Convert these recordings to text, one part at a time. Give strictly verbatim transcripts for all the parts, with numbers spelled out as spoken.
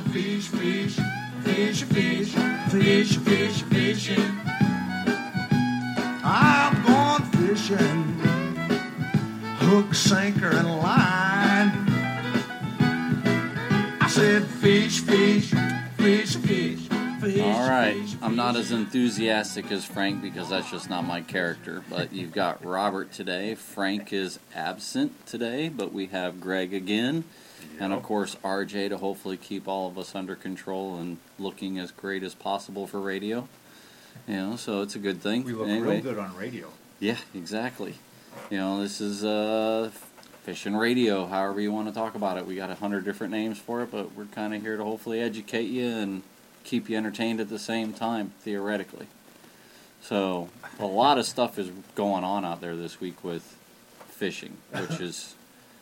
fish, fish, fish, fish, fish, fish, fishing. I'm going fishing, hook, sinker, and line. I said fish, fish, fish, fish, fish. All right, fish, I'm not fish. as enthusiastic as Frank because that's just not my character. But you've got Robert today. Frank is absent today, but we have Greg again. And of course, R J to hopefully keep all of us under control and looking as great as possible for radio. You know, so it's a good thing. We look anyway, real good on radio. Yeah, exactly. You know, this is uh, fishing radio, however you want to talk about it. We got a hundred different names for it, but we're kind of here to hopefully educate you and keep you entertained at the same time, theoretically. So, a lot of stuff is going on out there this week with fishing, which is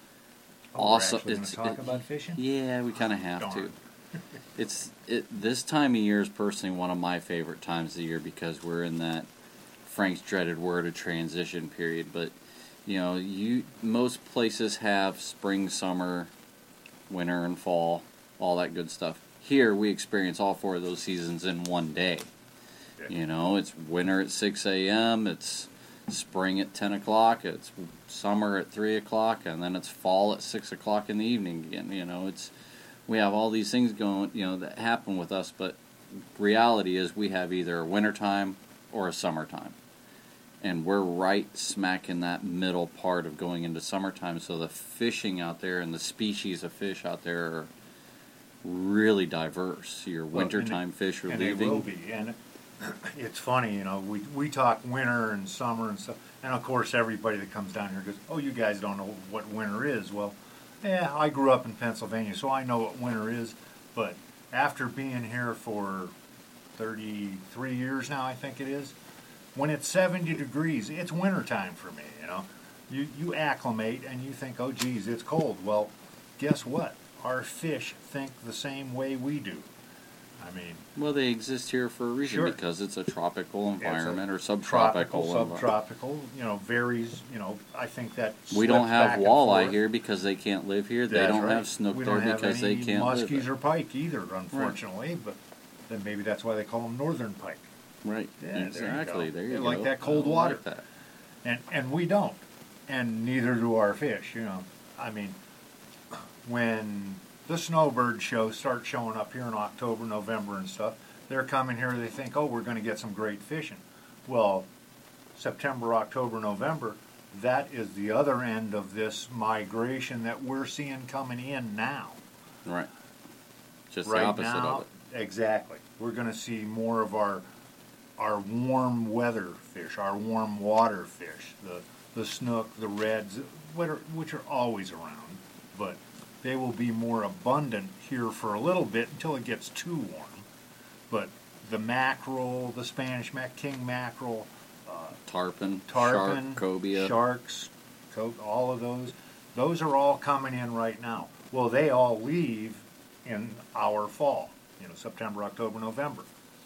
Oh, awesome. We're actually It's going to talk it- about fishing? Yeah, we kind of have Darn. to. It's it. This time of year is personally one of my favorite times of the year because we're in that Frank's dreaded word of transition period. But you know, you most places have spring, summer, winter, and fall, all that good stuff. Here we experience all four of those seasons in one day. You know, it's winter at six a.m., it's spring at ten o'clock, it's summer at three o'clock, and then it's fall at six o'clock in the evening again. You know, it's we have all these things going, you know, that happen with us, but reality is we have either a wintertime or a summertime. And we're right smack in that middle part of going into summertime, so the fishing out there and the species of fish out there are really diverse. Your Well, and wintertime fish are and leaving. they will be. And it's funny, you know, we we talk winter and summer and stuff, and of course everybody that comes down here goes, "Oh, you guys don't know what winter is." Well, yeah, I grew up in Pennsylvania, so I know what winter is. But after being here for thirty-three years now, I think it is, when it's seventy degrees, it's wintertime for me. You know, you you acclimate and you think, "Oh, geez, it's cold." Well, guess what? Our fish think the same way we do. I mean, Well, they exist here for a reason Sure. because it's a tropical it's a environment or subtropical tropical, environment. subtropical, you know, varies, you know, I think that We don't slips have back and walleye forth. here because they can't live here. They That's don't right. have snook we there don't have because any they can't live muskies there. or pike either, unfortunately, but then maybe that's why they call them northern pike. Right, Yeah, there you exactly. go. There you They go. like that cold I water. like that. And and we don't. And neither do our fish, you know. I mean, when the snowbird shows start showing up here in October, November and stuff, they're coming here, they think, oh, we're going to get some great fishing. Well, September, October, November, that is the other end of this migration that we're seeing coming in now. Right. Just right the opposite now, of it. Exactly. We're going to see more of our our warm weather fish, our warm water fish, the the snook, the reds, which are, which are always around, but they will be more abundant here for a little bit until it gets too warm. But the mackerel, the Spanish mac, king mackerel, uh, Tarpon, tarpon, shark, cobia. sharks, co- all of those, those are all coming in right now. Well, they all leave in our fall, you know, September, October, November.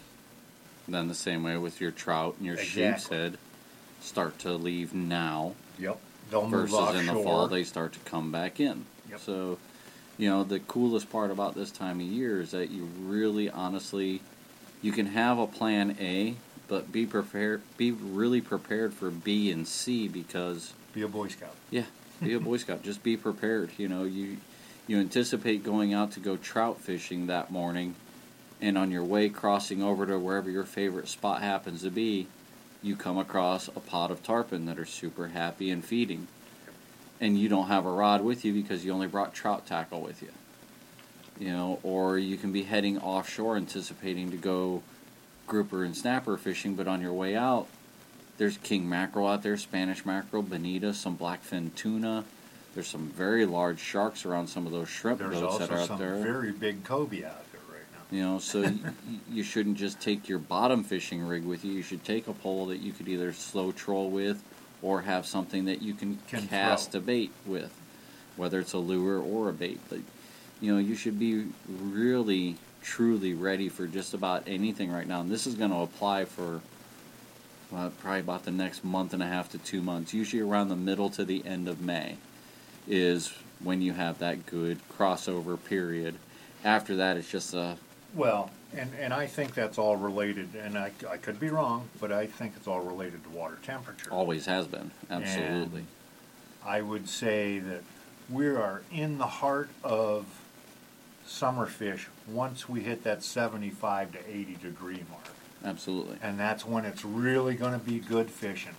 Then the same way with your trout and your Exactly. sheep's head start to leave now Yep. They'll move versus offshore. in the fall they start to come back in. Yep. So, you know, the coolest part about this time of year is that you really honestly, you can have a plan A, but be prepared, be really prepared for B and C because, Be a Boy Scout. yeah, be a Boy Scout. Just be prepared. You know, you you anticipate going out to go trout fishing that morning, and on your way crossing over to wherever your favorite spot happens to be, you come across a pod of tarpon that are super happy and feeding. And you don't have a rod with you because you only brought trout tackle with you. You know, or you can be heading offshore anticipating to go grouper and snapper fishing, but on your way out, there's king mackerel out there, Spanish mackerel, bonita, some blackfin tuna. There's some very large sharks around some of those shrimp There's boats that are also out some there. very big cobia out there right now. You know, so y- you shouldn't just take your bottom fishing rig with you. You should take a pole that you could either slow troll with or have something that you can, Can cast throw. a bait with, whether it's a lure or a bait. But, you know, you should be really, truly ready for just about anything right now. And this is going to apply for well, probably about the next month and a half to two months. Usually around the middle to the end of May is when you have that good crossover period. after that, it's just a Well, and, and I think that's all related, and I, I could be wrong, but I think it's all related to water temperature. always has been. Absolutely. And I would say that we are in the heart of summer fish once we hit that seventy-five to eighty degree mark. Absolutely. And that's when it's really going to be good fishing.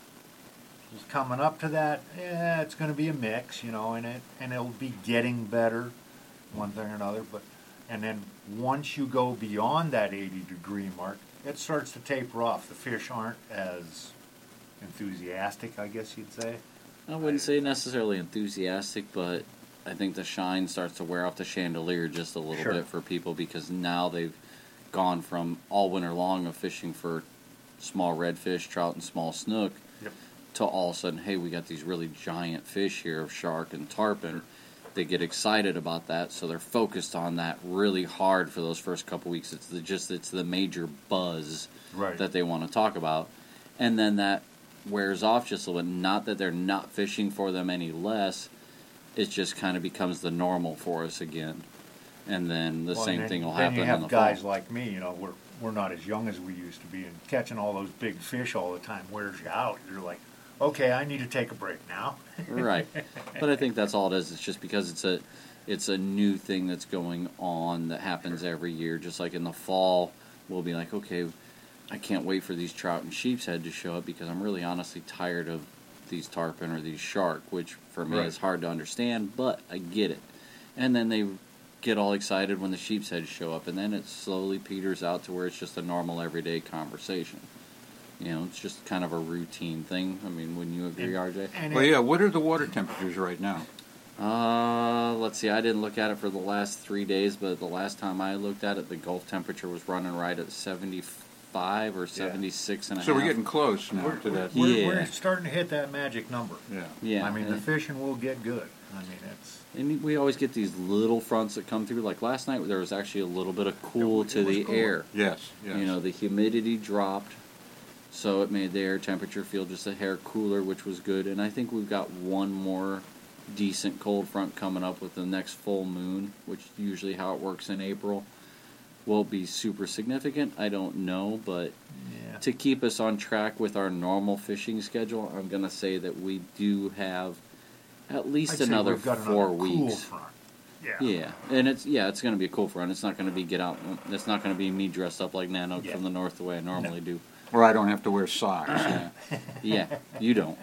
Coming up to that, yeah, it's going to be a mix, you know, and it and it'll be getting better, one thing or another. But and then once you go beyond that eighty degree mark, it starts to taper off. The fish aren't as enthusiastic, I guess you'd say. I wouldn't say necessarily enthusiastic, but I think the shine starts to wear off the chandelier just a little Sure. bit for people because now they've gone from all winter long of fishing for small redfish, trout, and small snook Yep. to all of a sudden, hey, we got these really giant fish here of shark and tarpon. They get excited about that, so they're focused on that really hard for those first couple weeks. It's the, just it's the major buzz Right. that they want to talk about, and then that wears off just a little bit. Not that they're not fishing for them any less. It just kind of becomes the normal for us again, and then the Well, same and then, thing will then happen you in have the guys fall. like me, you know, we're we're not as young as we used to be, and catching all those big fish all the time wears you out. You're like, okay, I need to take a break now. Right, but I think that's all it is. It's just because it's a it's a new thing that's going on that happens every year. Just like in the fall, we'll be like, okay, I can't wait for these trout and sheep's head to show up because I'm really honestly tired of these tarpon or these shark, which for me Right. is hard to understand, but I get it. And then they get all excited when the sheep's heads show up, and then it slowly peters out to where it's just a normal everyday conversation. You know, it's just kind of a routine thing. I mean, wouldn't you agree, And- R J? And Well, it- yeah, what are the water temperatures right now? Uh, let's see. I didn't look at it for the last three days, but the last time I looked at it, the Gulf temperature was running right at seventy-five or seventy-six and a half. So we're getting close now we're, to that. we're, Yeah. we're starting to hit that magic number. Yeah. Yeah, I mean, the and, fishing will get good. I mean, it's and we always get these little fronts that come through. Like last night, there was actually a little bit of cool It to was the cooler. air. Yes. Yes. You know, the humidity dropped, so it made the air temperature feel just a hair cooler, which was good. And I think we've got one more decent cold front coming up with the next full moon, which is usually how it works in April. Will it be super significant? I don't know, but yeah. to keep us on track with our normal fishing schedule, I'm going to say that we do have at least I'd say another we've got four another cool weeks. front. Yeah. Yeah, and it's yeah, it's going to be a cool front. It's not going to be get out. It's not going to be me dressed up like Nanook Yeah. from the north the way I normally do. Or I don't have to wear socks. Yeah. Yeah, you don't.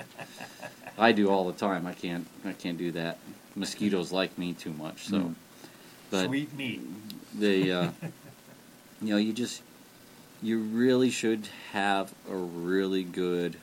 I do all the time. I can't. I can't do that. Mosquitoes like me too much. So, Mm. but Sweet meat. they, uh, you know, you just you really should have a really good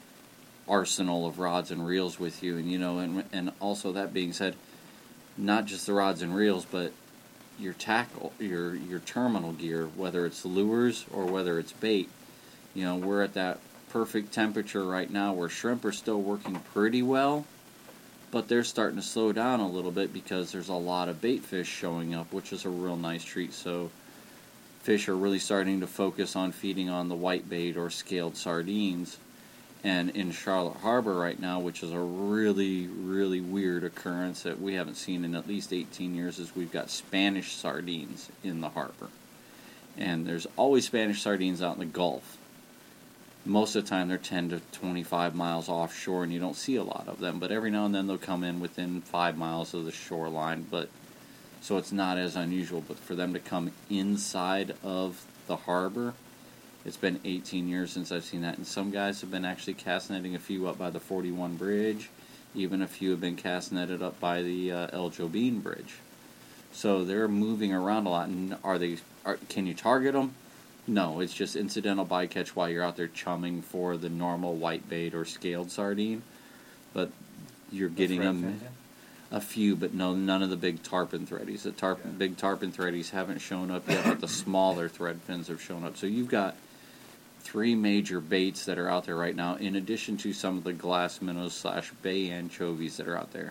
arsenal of rods and reels with you, and you know, and and also that being said, not just the rods and reels, but your tackle, your your terminal gear, whether it's lures or whether it's bait. You know, we're at that perfect temperature right now where shrimp are still working pretty well, but they're starting to slow down a little bit because there's a lot of bait fish showing up, which is a real nice treat. So fish are really starting to focus on feeding on the white bait or scaled sardines. And in Charlotte Harbor right now, which is a really, really weird occurrence that we haven't seen in at least eighteen years, is we've got Spanish sardines in the harbor. And there's always Spanish sardines out in the Gulf. Most of the time they're ten to twenty-five miles offshore and you don't see a lot of them. But every now and then they'll come in within five miles of the shoreline. But so it's not as unusual. But for them to come inside of the harbor, it's been eighteen years since I've seen that, and some guys have been actually cast netting a few up by the forty-one bridge. Even a few have been cast netted up by the uh, El Jobin bridge. So they're moving around a lot. And are they? Are, can you target them? No, it's just incidental bycatch while you're out there chumming for the normal white bait or scaled sardine. But you're getting Thread them fins in? a few, but no, none of the big tarpon threadies. The tarpon, Yeah. big tarpon threadies haven't shown up yet, but the smaller thread fins have shown up. So you've got three major baits that are out there right now, in addition to some of the glass minnows slash bay anchovies that are out there.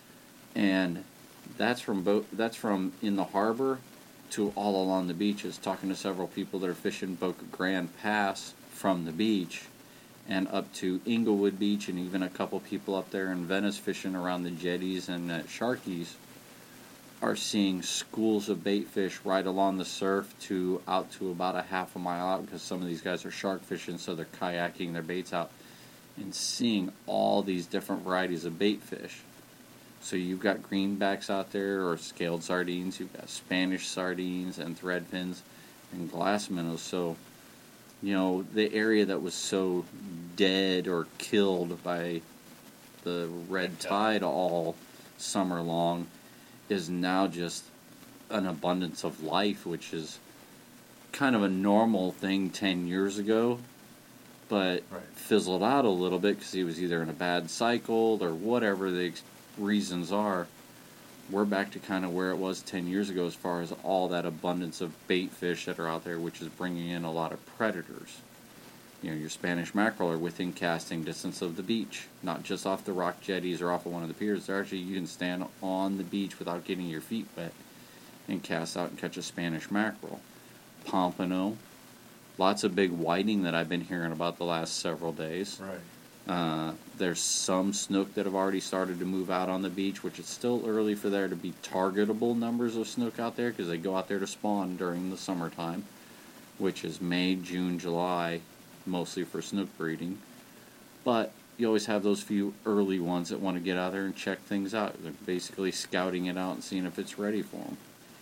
And that's from bo- that's from in the harbor to all along the beaches. Talking to several people that are fishing Boca Grande Pass from the beach, and up to Inglewood Beach, and even a couple people up there in Venice fishing around the jetties and at Sharkies. are seeing schools of bait fish right along the surf to out to about a half a mile out, because some of these guys are shark fishing, so they're kayaking their baits out, and seeing all these different varieties of bait fish. So you've got greenbacks out there, or scaled sardines, you've got Spanish sardines and thread fins and glass minnows. So, you know, the area that was so dead or killed by the red tide all summer long is now just an abundance of life, which is kind of a normal thing ten years ago, but Right. fizzled out a little bit because he was either in a bad cycle or whatever the ex- reasons are. We're back to kind of where it was ten years ago as far as all that abundance of bait fish that are out there, which is bringing in a lot of predators. You know, your Spanish mackerel are within casting distance of the beach, not just off the rock jetties or off of one of the piers. They're actually, you can stand on the beach without getting your feet wet and cast out and catch a Spanish mackerel. Pompano, lots of big whiting that I've been hearing about the last several days. Right. Uh, there's some snook that have already started to move out on the beach, which is still early for there to be targetable numbers of snook out there because they go out there to spawn during the summertime, which is May, June, July, mostly for snook breeding. But you always have those few early ones that want to get out there and check things out. They're basically scouting it out and seeing if it's ready for them.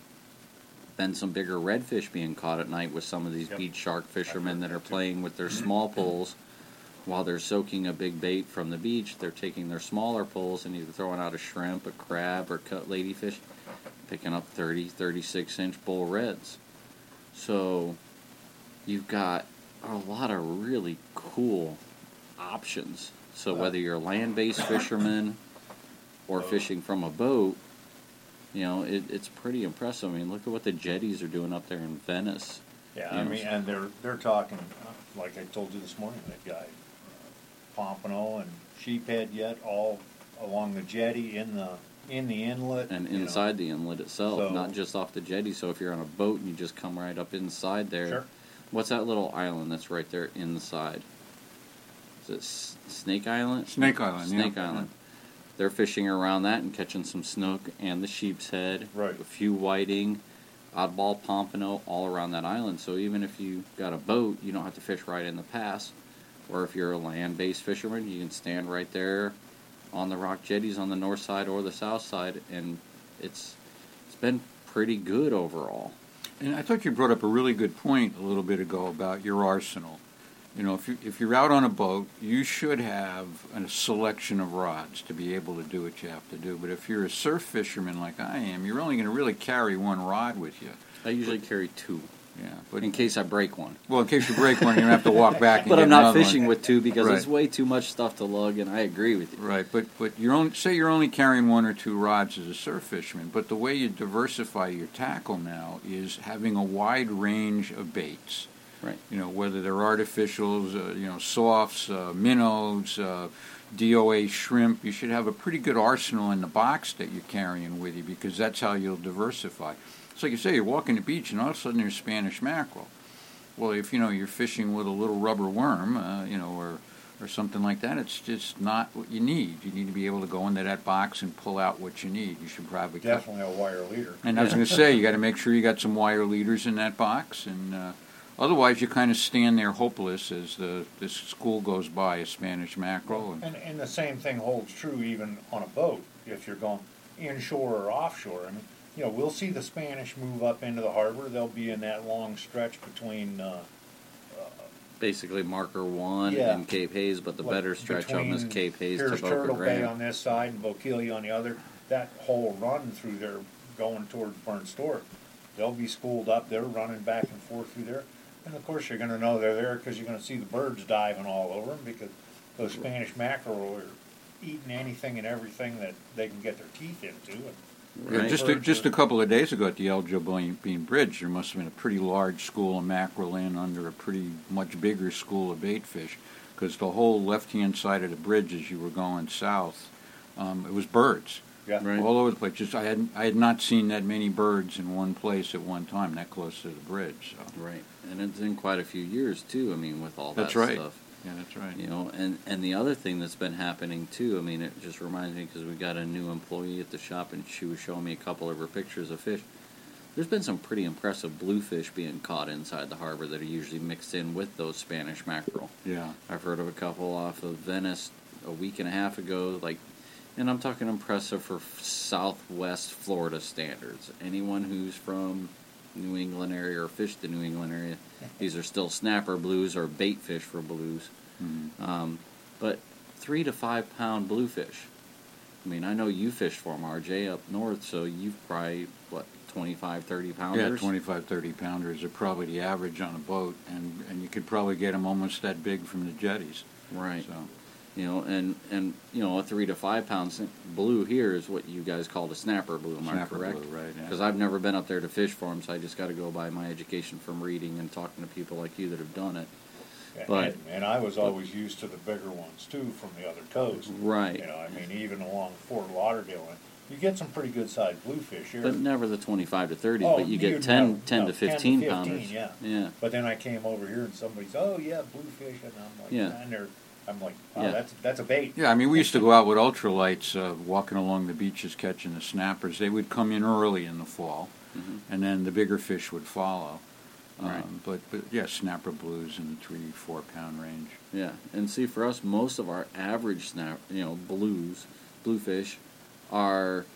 Been some bigger redfish being caught at night with some of these Yep. beach shark fishermen that are playing with their small poles. While they're soaking a big bait from the beach, they're taking their smaller poles and either throwing out a shrimp, a crab, or cut ladyfish, picking up thirty, thirty-six inch bull reds. So you've got a lot of really cool options. So whether you're a land-based fisherman or fishing from a boat, you know, it, it's pretty impressive. I mean, look at what the jetties are doing up there in Venice. Yeah, You I know, mean, and they're, they're talking, uh, like I told you this morning, they've got uh, pompano and sheephead yet all along the jetty in the, in the inlet. And you know. inside the inlet itself, So- not just off the jetty. So if you're on a boat and you just come right up inside there, Sure. what's that little island that's right there inside? Is it S- Snake Island? Snake Island, yeah. Snake Island. They're fishing around that and catching some snook and the sheep's head, Right. a few whiting, oddball pompano all around that island. So even if you got a boat, you don't have to fish right in the pass. Or if you're a land-based fisherman, you can stand right there on the rock jetties on the north side or the south side, and it's it's been pretty good overall. And I thought you brought up a really good point a little bit ago about your arsenal. You know, if, you, if you're out on a boat, you should have a selection of rods to be able to do what you have to do. But if you're a surf fisherman like I am, you're only going to really carry one rod with you. I usually carry two, Yeah, but in case I break one. well, in case you break one, you don't have to walk back. And But get I'm not another fishing one. with two because Right. it's way too much stuff to lug, and I agree with you. Right, but but you're only say you're only carrying one or two rods as a surf fisherman. But the way you diversify your tackle now is having a wide range of baits. Right. You know, whether they're artificials, uh, you know, softs, uh, minnows, uh, D O A shrimp. You should have a pretty good arsenal in the box that you're carrying with you because that's how you'll diversify. It's like you say, you're walking the beach and all of a sudden there's Spanish mackerel. Well, if you know you're fishing with a little rubber worm, uh, you know, or or something like that, it's just not what you need. You need to be able to go into that box and pull out what you need. You should probably cut. Definitely a wire leader. And I was going to say, you got to make sure you got some wire leaders in that box, and uh, otherwise you kind of stand there hopeless as the this school goes by, a Spanish mackerel. And, And, and the same thing holds true even on a boat, if you're going inshore or offshore. I mean, you know, we'll see the Spanish move up into the harbor. They'll be in that long stretch between, uh, Basically, marker one Yeah. and Cape Hayes, but the what, better stretch of them is between Cape Hayes to Here's Boca Turtle Bay Grande. on this side and Bokeelie on the other. That whole run through there going towards Burnt Store. They'll be schooled up. They're running back and forth through there. And of course, you're going to know they're there because you're going to see the birds diving all over them because those Spanish mackerel are eating anything and everything that they can get their teeth into. And Yeah, Right. just a, just a couple of days ago at the El Jobein Bridge, there must have been a pretty large school of mackerel in under a pretty much bigger school of baitfish, because the whole left-hand side of the bridge as you were going south, um, it was birds. yeah, Right. All over the place. Just I had I had not seen that many birds in one place at one time, that close to the bridge. So Right, and it's in quite a few years too. I mean, with all that's that right. stuff. Yeah, that's right. You know, and, and the other thing that's been happening too, I mean, it just reminds me because we got a new employee at the shop and she was showing me a couple of her pictures of fish. There's been some pretty impressive bluefish being caught inside the harbor that are usually mixed in with those Spanish mackerel. Yeah. I've heard of a couple off of Venice a week and a half ago, like, and I'm talking impressive for Southwest Florida standards. Anyone who's from New England area or fished the New England area, these are still snapper blues or bait fish for blues. Mm-hmm. Um, but three to five pound bluefish. I mean, I know you fished for them, R J, up north, so you've probably, what, twenty-five, thirty pounders? Yeah, twenty-five, thirty pounders are probably the average on a boat, and, and you could probably get them almost that big from the jetties. Right. So, You know, and, and you know, a three to five pound sn- blue here is what you guys call the snapper blue, am I snapper correct? blue, right? Yeah. Because I've never been up there to fish for them, so I just got to go by my education from reading and talking to people like you that have done it. And, But- and, and I was always used to the bigger ones too from the other coast. Right. You know, I mean, even along Fort Lauderdale, and you get some pretty good sized bluefish here. But never the twenty-five to thirty, Oh, but you you get ten, never- ten no, to ten to fifteen fifteen, pounders. yeah. Yeah. But then I came over here and somebody's, oh yeah, bluefish, and I'm like, Yeah. and they're, I'm like, wow, Yeah. that's that's a bait. Yeah, I mean, we used to go out with ultralights, uh, walking along the beaches catching the snappers. They would come in early in the fall, Mhm. and then the bigger fish would follow. Um, Right. But, but yeah, snapper blues in the three, four pound range. Yeah, and see, for us, most of our average snap, you know, blues, bluefish, are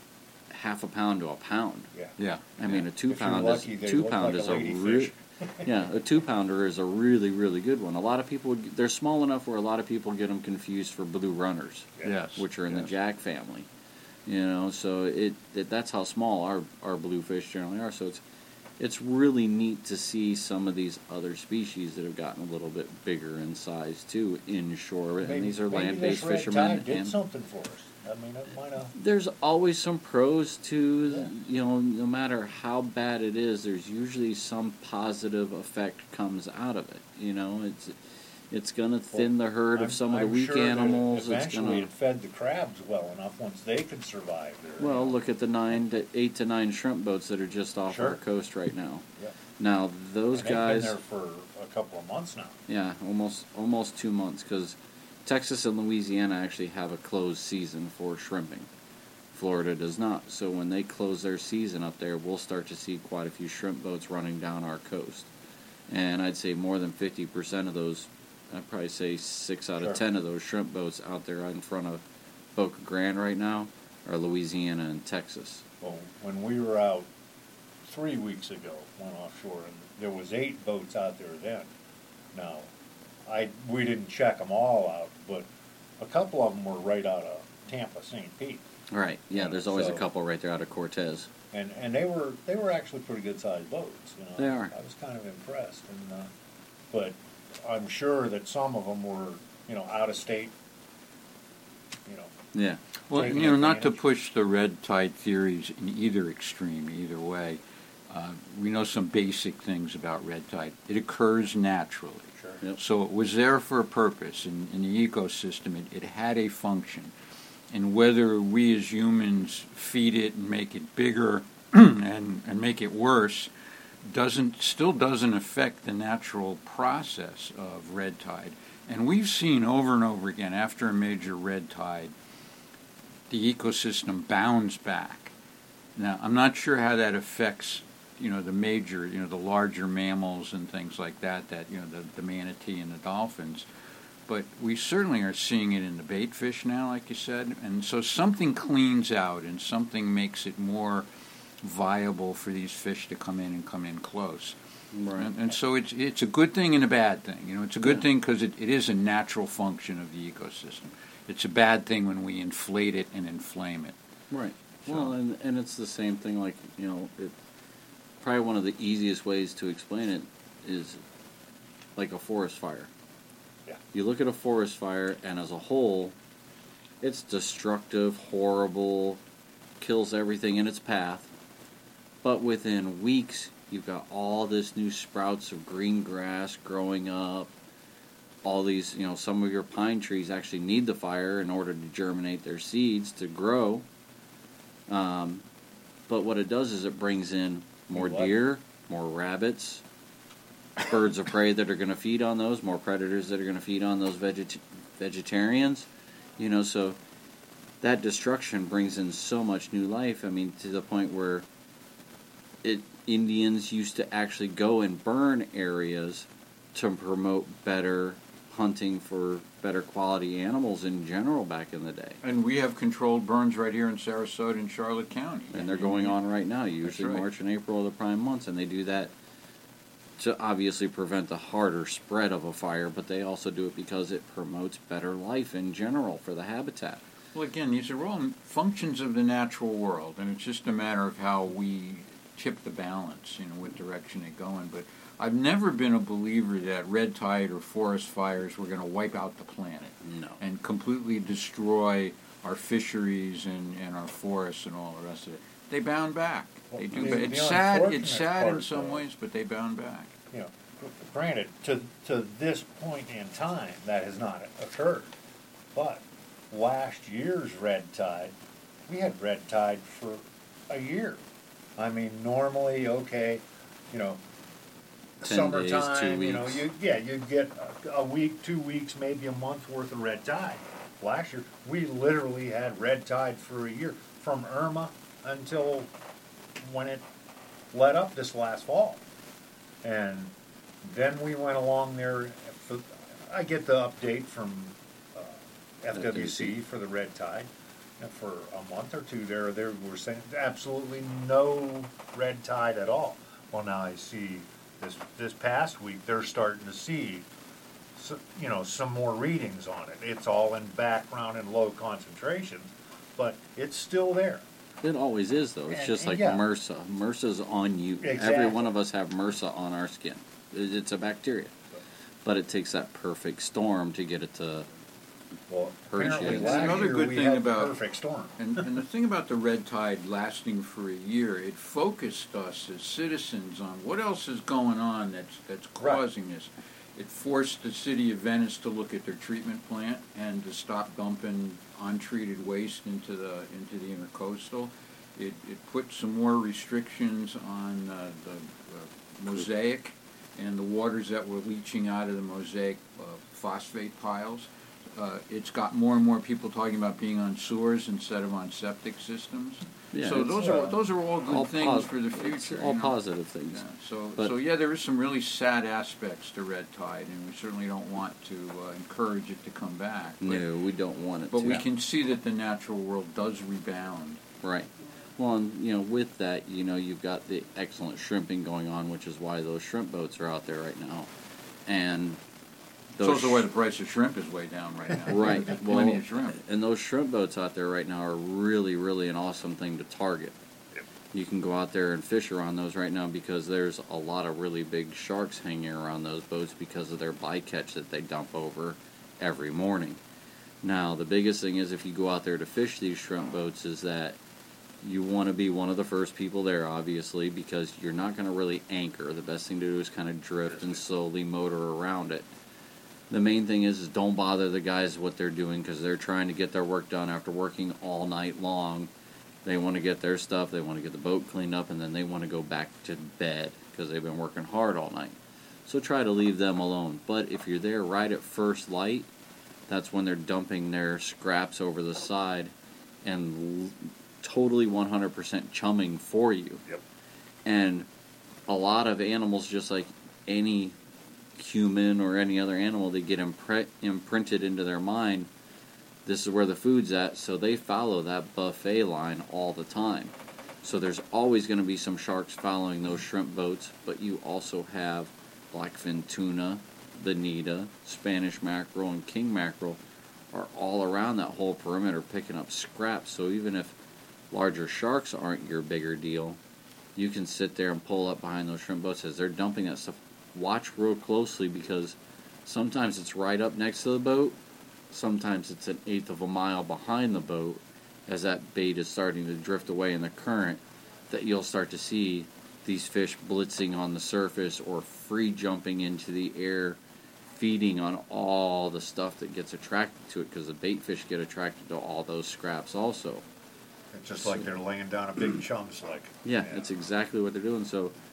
half a pound to a pound. Yeah. Yeah. I mean, a two If you're pound lucky, is they two look pound like is a a ladyfish. re- yeah, a two pounder is a really really good one. A lot of people would, they're small enough where a lot of people get them confused for blue runners, Yeah. Yes. which are in yes. the jack family. You know, so it, it that's how small our our bluefish generally are. So it's it's really neat to see some of these other species that have gotten a little bit bigger in size too inshore, and Maybe- these are maybe land-based this red fishermen. tide did And something for us. I mean, it might have. there's always some pros to, Yeah. you know, no matter how bad it is, there's usually some positive effect comes out of it. You know, it's it's gonna thin the herd I'm- of some of I'm the weak sure that animals. It's Eventually, gonna it fed the crabs well enough once they could survive there. well, look at the nine to eight to nine shrimp boats that are just off Sure. our coast right now. Yeah. Now those And they've guys, been there for a couple of months now. yeah, almost almost two months because Texas and Louisiana actually have a closed season for shrimping. Florida does not. So when they close their season up there, we'll start to see quite a few shrimp boats running down our coast. And I'd say more than fifty percent of those, I'd probably say six out Sure. of ten of those shrimp boats out there in front of Boca Grande right now are Louisiana and Texas. Well, when we were out three weeks ago, went offshore, and there was eight boats out there then. Now, I we didn't check them all out, but a couple of them were right out of Tampa, Saint Pete, Right. Yeah, Yeah, there's always so- a couple right there out of Cortez. and and they were they were actually pretty good sized boats. You know, They are. I was kind of impressed, and uh, but I'm sure that some of them were you know out of state. You know, Yeah. Well, taking you know, not to advantage. push the red tide theories in either extreme, either way. Uh, we know some basic things about red tide. It occurs naturally. sure. Yep. So it was there for a purpose in, in the ecosystem. It, it had a function. And whether we as humans feed it and make it bigger and, and make it worse doesn't still doesn't affect the natural process of red tide. And we've seen over and over again after a major red tide, the ecosystem bounds back. Now, I'm not sure how that affects, you know, the major, you know, the larger mammals and things like that, that, you know, the, the manatee and the dolphins. But we certainly are seeing it in the bait fish now, like you said. And so something cleans out and something makes it more viable for these fish to come in and come in close. Right. And, and so it's it's a good thing and a bad thing. You know, it's a good Yeah. thing because it, it is a natural function of the ecosystem. It's a bad thing when we inflate it and inflame it. Right. So- Well, and and it's the same thing. Like you know, it, probably one of the easiest ways to explain it is like a forest fire. Yeah. You look at a forest fire, and as a whole, it's destructive, horrible, kills everything in its path. But within weeks, you've got all this new sprouts of green grass growing up. All these, you know, some of your pine trees actually need the fire in order to germinate their seeds to grow. Um, but what it does is it brings in more New life. deer, more rabbits, birds of prey that are going to feed on those, more predators that are going to feed on those veget- vegetarians. You know, so that destruction brings in so much new life. I mean, to the point where it Indians used to actually go and burn areas to promote better hunting for better quality animals in general back in the day. And we have controlled burns right here in Sarasota and Charlotte County. And they're going on right now. Usually right. March and April are the prime months, and they do that to obviously prevent the harder spread of a fire, but they also do it because it promotes better life in general for the habitat. Well, again, these are all functions of the natural world, and it's just a matter of how we tip the balance, you know, what direction they go in. But I've never been a believer that red tide or forest fires were going to wipe out the planet No. and completely destroy our fisheries and, and our forests and all the rest of it. They bound back. They do. The- But it's the sad. It's unfortunate sad in part, some though, ways, but they bound back. You know, granted, to to this point in time, that has not occurred. But last year's red tide, we had red tide for a year. I mean, normally, okay, you know, Ten days, two summertime, you know, weeks. you yeah, you'd get a, a week, two weeks, maybe a month worth of red tide. Last year, we literally had red tide for a year, from Irma until when it let up this last fall. And then we went along there. For, I get the update from uh, F W C for the red tide. And for a month or two there, they were saying absolutely no red tide at all. Well, now I see this this past week they're starting to see, so, you know, some more readings on it. It's all in background and low concentrations, but it's still there. It always is, though. It's And- just and like yeah. MRSA. MRSA's on you. Every Exactly. one of us have MRSA on our skin. It- It's a bacteria. But it takes that perfect storm to get it to... Well, Hurt apparently you. last Another year good we thing had about- the perfect storm. And, and the thing about the red tide lasting for a year, it focused us as citizens on what else is going on that's that's Right. causing this. It forced the city of Venice to look at their treatment plant and to stop dumping untreated waste into the into the intercoastal. It, it put some more restrictions on uh, the uh, mosaic and the waters that were leaching out of the mosaic uh, phosphate piles. Uh, it's got more and more people talking about being on sewers instead of on septic systems. Yeah, so it's, those uh, are those are all good all things pos- for the it's future. all you know? positive things. Yeah, so, But- so yeah, there is some really sad aspects to red tide, and we certainly don't want to uh, encourage it to come back. But, No, we don't want it but to. we can see that the natural world does rebound. Right. Well, and, you know, with that, you know, you've got the excellent shrimping going on, which is why those shrimp boats are out there right now. And It's those also why the price of shrimp is way down right now. Right. There's Well, plenty of shrimp. and those shrimp boats out there right now are really, really an awesome thing to target. Yep. You can go out there and fish around those right now because there's a lot of really big sharks hanging around those boats because of their bycatch that they dump over every morning. Now, the biggest thing is if you go out there to fish these shrimp boats is that you want to be one of the first people there, obviously, because you're not going to really anchor. The best thing to do is kind of drift and slowly motor around it. The main thing is, is don't bother the guys what they're doing because they're trying to get their work done after working all night long. They want to get their stuff, they want to get the boat cleaned up, and then they want to go back to bed because they've been working hard all night. So try to leave them alone. But if you're there right at first light, that's when they're dumping their scraps over the side and l- totally one hundred percent chumming for you. Yep. And a lot of animals, just like any human or any other animal, they get impre- imprinted into their mind, this is where the food's at, so they follow that buffet line all the time. So there's always going to be some sharks following those shrimp boats, but you also have blackfin tuna, bonita, Spanish mackerel, and king mackerel are all around that whole perimeter picking up scraps. So even if larger sharks aren't your bigger deal, you can sit there and pull up behind those shrimp boats as they're dumping that stuff. Watch real closely because sometimes it's right up next to the boat, sometimes it's an eighth of a mile behind the boat as that bait is starting to drift away in the current, that you'll start to see these fish blitzing on the surface or free jumping into the air, feeding on all the stuff that gets attracted to it because the bait fish get attracted to all those scraps also. It's just like they're laying down a big chum slick. Yeah, that's exactly what they're doing. So,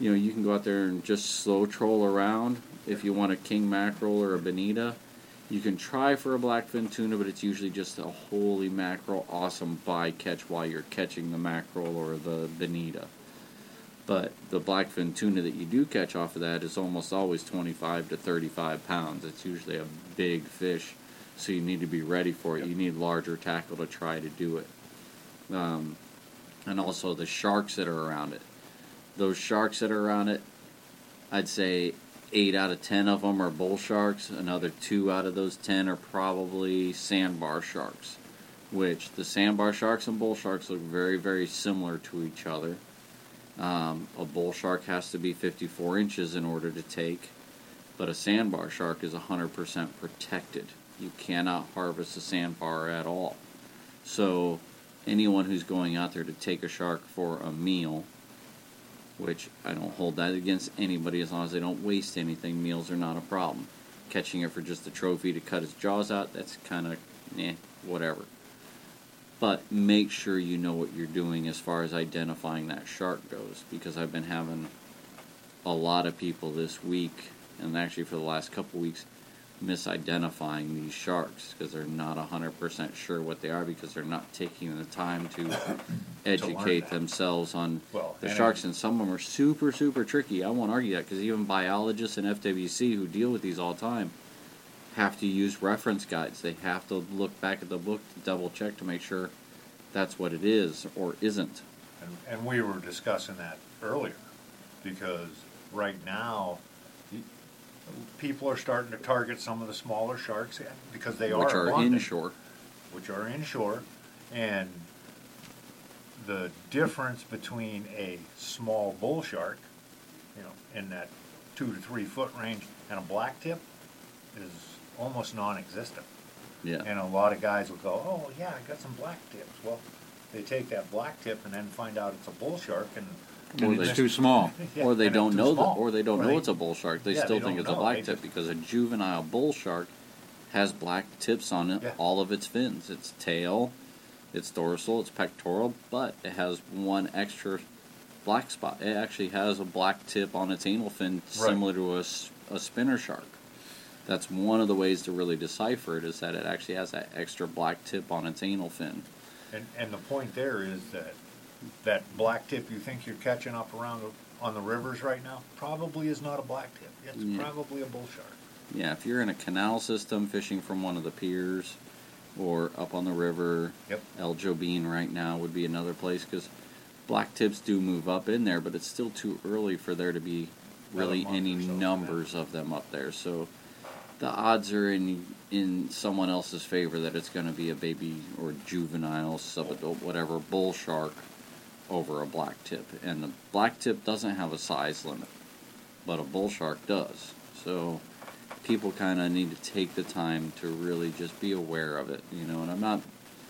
you know, you can go out there and just slow troll around. If you want a king mackerel or a bonita, you can try for a blackfin tuna, but it's usually just a holy mackerel, awesome bycatch while you're catching the mackerel or the bonita. But the blackfin tuna that you do catch off of that is almost always twenty-five to thirty-five pounds. It's usually a big fish, so you need to be ready for it. Yep. You need larger tackle to try to do it. Um, and also the sharks that are around it. Those sharks that are around it, I'd say eight out of ten of them are bull sharks. Another two out of those ten are probably sandbar sharks, which the sandbar sharks and bull sharks look very, very similar to each other. Um, a bull shark has to be fifty-four inches in order to take, but a sandbar shark is one hundred percent protected. You cannot harvest a sandbar at all. So anyone who's going out there to take a shark for a meal, which I don't hold that against anybody as long as they don't waste anything, meals are not a problem. Catching it for just a trophy to cut its jaws out, that's kind of, eh, whatever. But make sure you know what you're doing as far as identifying that shark goes, because I've been having a lot of people this week, and actually for the last couple weeks, misidentifying these sharks because they're not one hundred percent sure what they are because they're not taking the time to educate that. themselves on Well, the and sharks. it- And some of them are super, super tricky. I won't argue that because even biologists and F W C who deal with these all the time have to use reference guides. They have to look back at the book to double check to make sure that's what it is or isn't. And, and we were discussing that earlier, because right now, y- people are starting to target some of the smaller sharks because they Which are are abundant, inshore. which are inshore, and the difference between a small bull shark, you know, in that two to three foot range, and a black tip is almost non-existent. Yeah. And a lot of guys will go, oh, yeah, I got some black tips. Well, they take that black tip and then find out it's a bull shark, and Or And they- it's too small. yeah, or they and don't it's too know that, small. or they don't Or know they- it's a bull shark. They Yeah, still they think don't it's a know. black They tip just- because a juvenile bull shark has black tips on it, Yeah. all of its fins, its tail, its dorsal, its pectoral, but it has one extra black spot. It actually has a black tip on its anal fin, Right. similar to a, s- a spinner shark. That's one of the ways to really decipher it, is that it actually has that extra black tip on its anal fin. And, and the point there is that that black tip you think you're catching up around the, on the rivers right now probably is not a black tip. It's Yeah. probably a bull shark. Yeah, if you're in a canal system fishing from one of the piers or up on the river, Yep. El Jobin right now would be another place because black tips do move up in there, but it's still too early for there to be really Another month any or so for numbers of them up there. So the odds are in in someone else's favor that it's going to be a baby or juvenile, subadult, whatever, bull shark over a black tip. And the black tip doesn't have a size limit, but a bull shark does. So people kind of need to take the time to really just be aware of it, you know. And I'm not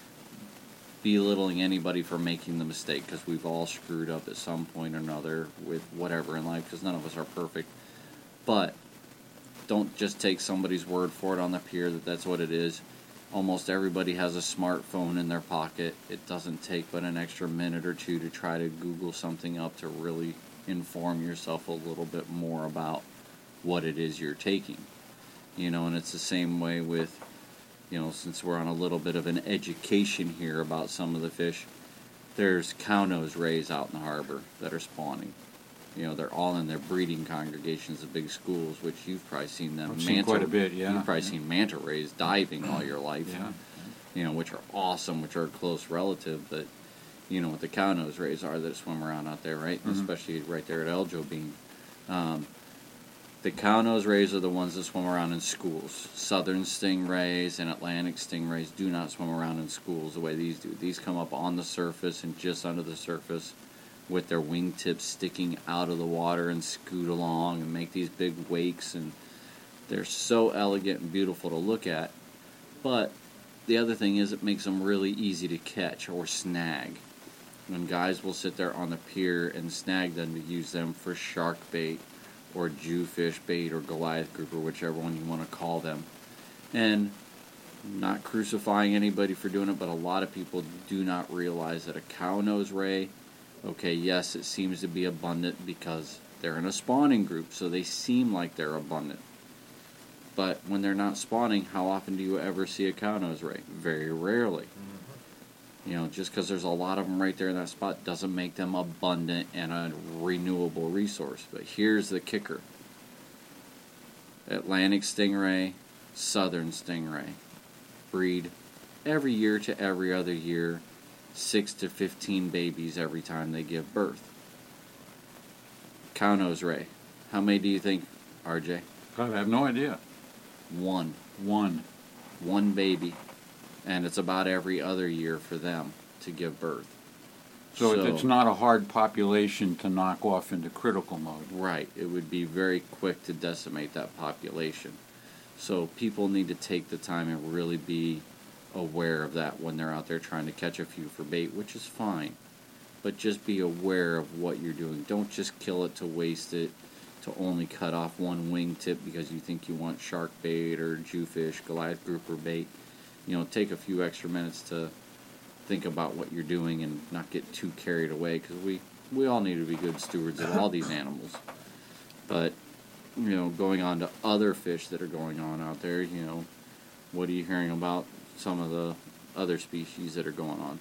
belittling anybody for making the mistake, because we've all screwed up at some point or another with whatever in life, because none of us are perfect. But don't just take somebody's word for it on the pier that that's what it is. Almost everybody has a smartphone in their pocket. It doesn't take but an extra minute or two to try to Google something up to really inform yourself a little bit more about what it is you're taking. You know, and it's the same way with, you know, since we're on a little bit of an education here about some of the fish, there's cownose rays out in the harbor that are spawning. You know, they're all in their breeding congregations of big schools, which you've probably seen them. I've seen quite a bit, yeah. You've probably Yeah. seen manta rays diving all your life. Yeah. You know, which are awesome, which are a close relative, but you know what the cownose rays are that swim around out there, right? Mhm. Especially right there at El Jobin. Um, the cownose rays are the ones that swim around in schools. Southern stingrays and Atlantic stingrays do not swim around in schools the way these do. These come up on the surface and just under the surface with their wingtips sticking out of the water and scoot along and make these big wakes, and they're so elegant and beautiful to look at. But the other thing is it makes them really easy to catch or snag. When guys will sit there on the pier and snag them to use them for shark bait or Jewfish bait or Goliath group or whichever one you want to call them. And not crucifying anybody for doing it, but a lot of people do not realize that a cownose ray, okay, yes, it seems to be abundant because They're in a spawning group, so they seem like they're abundant. But when they're not spawning, how often do you ever see a cow-nose ray? Very rarely. Mm-hmm. You know, just because there's a lot of them right there in that spot doesn't make them abundant and a renewable resource. But here's the kicker. Atlantic stingray, southern stingray breed every year to every other year, six to fifteen babies every time they give birth. Cow-nose ray, how many do you think, R J? I have no idea. One. One. One baby. And it's about every other year for them to give birth. So, it's not a hard population to knock off into critical mode. Right. It would be very quick to decimate that population. So people need to take the time and really be aware of that when they're out there trying to catch a few for bait, which is fine. But just be aware of what you're doing. Don't just kill it to waste it, to only cut off one wingtip because you think you want shark bait or jewfish, Goliath grouper bait. You know, take a few extra minutes to think about what you're doing and not get too carried away, because we, we all need to be good stewards of all these animals. But, you know, going on to other fish that are going on out there, you know, what are you hearing about some of the other species that are going on?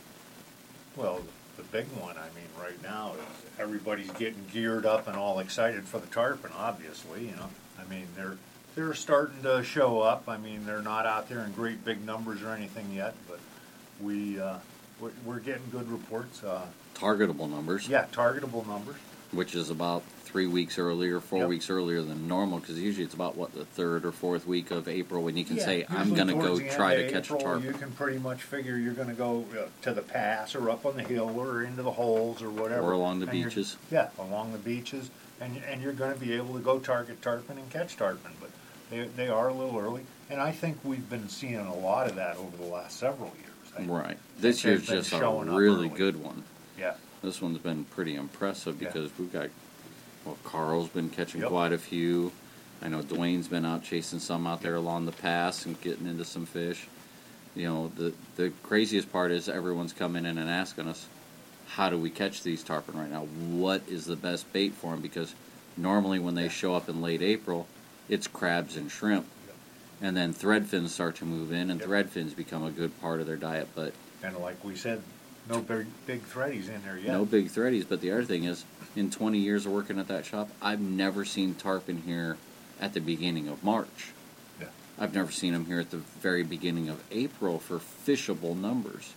Well, the big one, I mean, right now is everybody's getting geared up and all excited for the tarpon, obviously, you know. I mean, they're they're starting to show up. I mean, they're not out there in great big numbers or anything yet, but we, uh, we're, we're getting good reports. Uh, Targetable numbers. yeah, targetable numbers. Which is about three weeks earlier, four Yep. weeks earlier than normal, because usually it's about, what, the third or fourth week of April when you can Yeah, say, I'm usually going to towards go the end try of to catch a April, tarpon. You can pretty much figure you're going to go uh, to the pass or up on the hill or into the holes or whatever. Or along the And you're- beaches. Yeah, along the beaches, and and you're going to be able to go target tarpon and catch tarpon, but they they are a little early, and I think we've been seeing a lot of that over the last several years. I- Right. This they've year's been just a showing up really early. good one. Yeah, This one's been pretty impressive Yeah. because we've got, well, Carl's been catching Yep. quite a few. I know Dwayne's been out chasing some out there along the pass and getting into some fish. You know, the the craziest part is everyone's coming in and asking us, how do we catch these tarpon right now? What is the best bait for them? Because normally when they Yeah. show up in late April, it's crabs and shrimp. Yep. And then threadfins start to move in, and Yep. threadfins become a good part of their diet. But and like we said, no big big threadies in there yet. no big threadies. But the other thing is, in twenty years of working at that shop, I've never seen tarpon here at the beginning of March. Yeah. I've never seen them here at the very beginning of April for fishable numbers.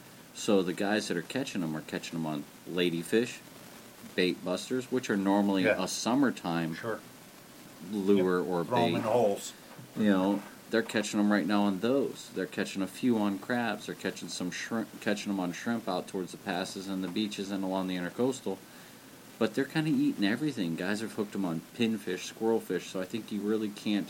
So the guys that are catching them are catching them on ladyfish, bait busters, which are normally Yeah. a summertime Sure. lure Yep. or Throw 'em bait. in the holes. You know, they're catching them right now on those. They're catching a few on crabs. They're catching some shrimp, catching them on shrimp out towards the passes and the beaches and along the intercoastal. But they're kind of eating everything. Guys have hooked them on pinfish, squirrelfish. So I think you really can't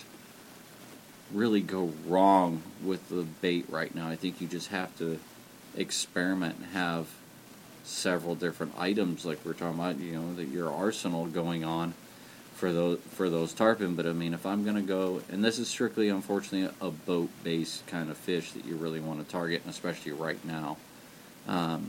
really go wrong with the bait right now. I think you just have to experiment and have several different items, like we're talking about. You know, that your arsenal going on for those for those tarpon. But I mean, if I'm going to go, and this is strictly, unfortunately, a boat-based kind of fish that you really want to target, and especially right now. Um,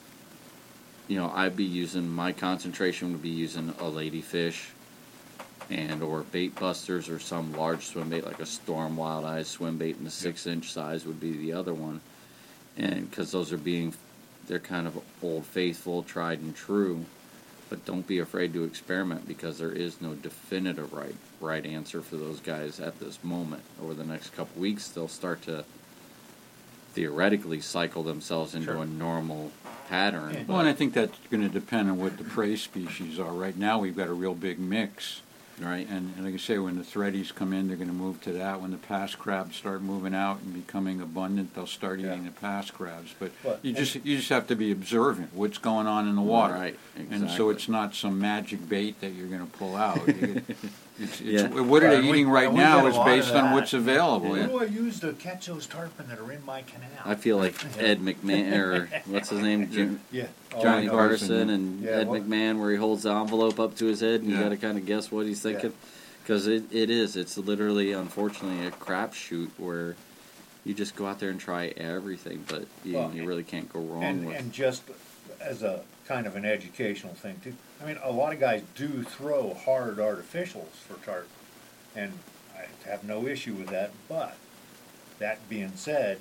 you know, I'd be using, my concentration would be using a ladyfish and or bait busters or some large swim bait like a Storm Wild Eyes swim bait in the six inch size would be the other one. And because those are being, they're kind of old faithful, tried and true. But don't be afraid to experiment, because there is no definitive right right answer for those guys at this moment. Over the next couple weeks, they'll start to theoretically cycle themselves into Sure. a normal pattern. Yeah. Well, and I think that's going to depend on what the prey species are. Right now, we've got a real big mix. Right? And, and like I say, when the threadies come in, they're going to move to that. When the pass crabs start moving out and becoming abundant, they'll start Yeah. eating the pass crabs. But Well, you and- just you just have to be observant what's going on in the water. Right, And so exactly. it's not some magic bait that you're going to pull out. You get- it's, it's, Yeah. What are Yeah, they and we- eating right and we now get a is lot of based on that. what's available. What Yeah. do I use to catch those tarpon that are in my canal? I feel like Ed McMahon, or what's his name, Jim, Yeah. Johnny Oh, Carson, Carson, and yeah, Ed what- McMahon, where he holds the envelope up to his head, and you Yeah. got to kind of guess what he's thinking. Because it, it is. It's literally, unfortunately, a crapshoot where you just go out there and try everything, but you, Well, you really can't go wrong And, with and just as a kind of an educational thing too. I mean, a lot of guys do throw hard artificials for tarpon, and I have no issue with that. But that being said,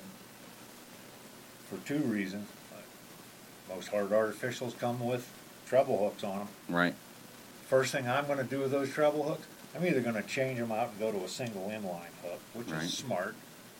for two reasons, most hard artificials come with treble hooks on them. Right. First thing I'm going to do with those treble hooks, I'm either going to change them out and go to a single inline hook, which Right. is smart.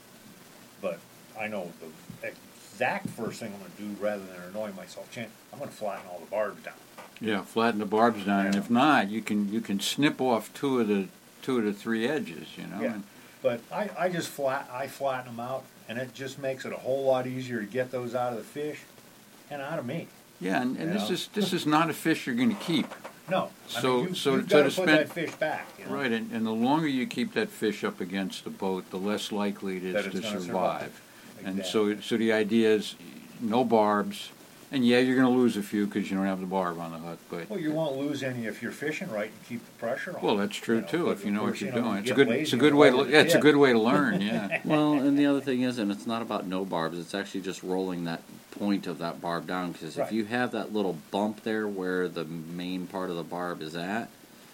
But I know the exact first thing I'm going to do, rather than annoy myself, chan- I'm going to flatten all the barbs down. Yeah, flatten the barbs down, and Yeah. if not, you can you can snip off two of the two of the three edges, you know. Yeah. And, But I, I just flat I flatten them out, and it just makes it a whole lot easier to get those out of the fish and out of me. yeah, and, and this Yeah. is this is not a fish you're going to keep. No, I So- mean, you, so- you've so got to to put spend- that fish back. You know? Right, and, and the longer you keep that fish up against the boat, the less likely it That is it's to gonna survive. survive. And so, so the idea is no barbs, and yeah, you're going to lose a few because you don't have the barb on the hook. But Well, you won't lose any if you're fishing right and keep the pressure on. well, that's true you know, too but if you of know what course, you're you know, doing. you It's a get good, lazy it's a and good way. To, over the yeah, it's a tip. good way to learn. Yeah. Well, and the other thing is, and it's not about no barbs, it's actually just rolling that point of that barb down, because Right. if you have that little bump there where the main part of the barb is at,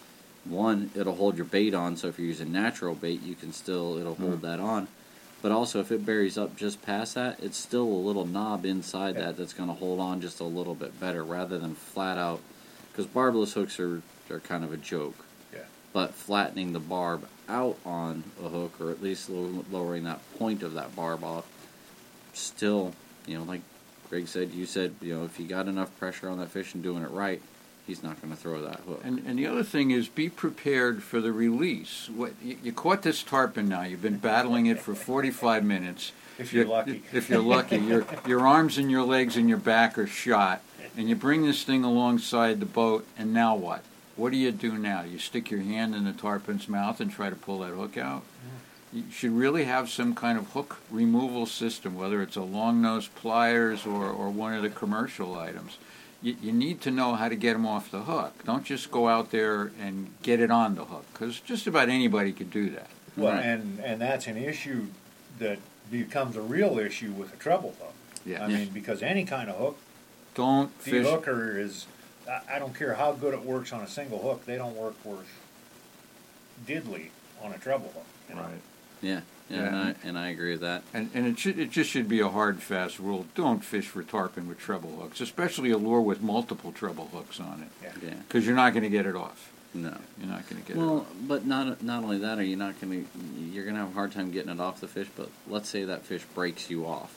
one, it'll hold your bait on, so if you're using natural bait, you can still, it'll hold Mm. that on. But also, if it buries up just past that, it's still a little knob inside Yeah. that that's going to hold on just a little bit better, rather than flat out, because barbless hooks are, are kind of a joke. Yeah. But flattening the barb out on a hook, or at least low, lowering that point of that barb off, still, you know, like Greg said, you said, you know, if you got enough pressure on that fish and doing it right, he's not going to throw that hook. And, and the other thing is be prepared for the release. What, you, you caught this tarpon now. You've been battling it for forty-five minutes. If you're You're- lucky. If you're lucky. Your, your arms and your legs and your back are shot. And you bring this thing alongside the boat, and now what? What do you do now? You stick your hand in the tarpon's mouth and try to pull that hook out? You should really have some kind of hook removal system, whether it's a long-nosed pliers or, or one of the commercial items. You, you need to know how to get them off the hook. Don't just go out there and get it on the hook, because just about anybody could do that. Well, Right. and and that's an issue that becomes a real issue with a treble hook. Yeah. I mean, because any kind of hook, Don't the fish. hooker is. I, I don't care how good it works on a single hook; they don't work worth diddly on a treble hook. You know? Right. Yeah, yeah, Yeah. And, I, and I agree with that. And, and it should it just should be a hard, fast rule. Don't fish for tarpon with treble hooks, especially a lure with multiple treble hooks on it, Yeah. Yeah, because you're not going to get it off. no. You're not going to get it Well, off. but not not only that, are you not going to? You're going to have a hard time getting it off the fish. But let's say that fish breaks you off.